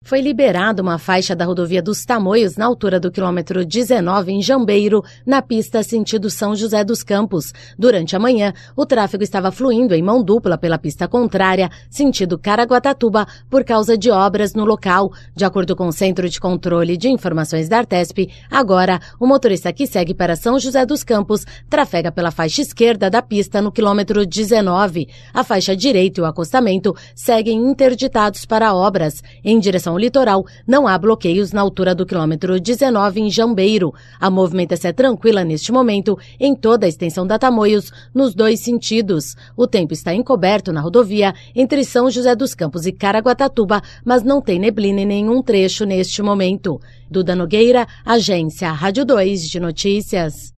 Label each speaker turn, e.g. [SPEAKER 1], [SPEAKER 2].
[SPEAKER 1] Foi liberada uma faixa da rodovia dos Tamoios na altura do quilômetro 19 em Jambeiro, na pista sentido São José dos Campos. Durante a manhã, o tráfego estava fluindo em mão dupla pela pista contrária, sentido Caraguatatuba, por causa de obras no local. De acordo com o Centro de Controle de Informações da Artesp, agora, o motorista que segue para São José dos Campos trafega pela faixa esquerda da pista no quilômetro 19. A faixa direita e o acostamento seguem interditados para obras. Em direção ao litoral, não há bloqueios na altura do quilômetro 19 em Jambeiro. A movimentação é tranquila neste momento em toda a extensão da Tamoios, nos dois sentidos. O tempo está encoberto na rodovia entre São José dos Campos e Caraguatatuba, mas não tem neblina em nenhum trecho neste momento. Duda Nogueira, Agência Rádio 2 de Notícias.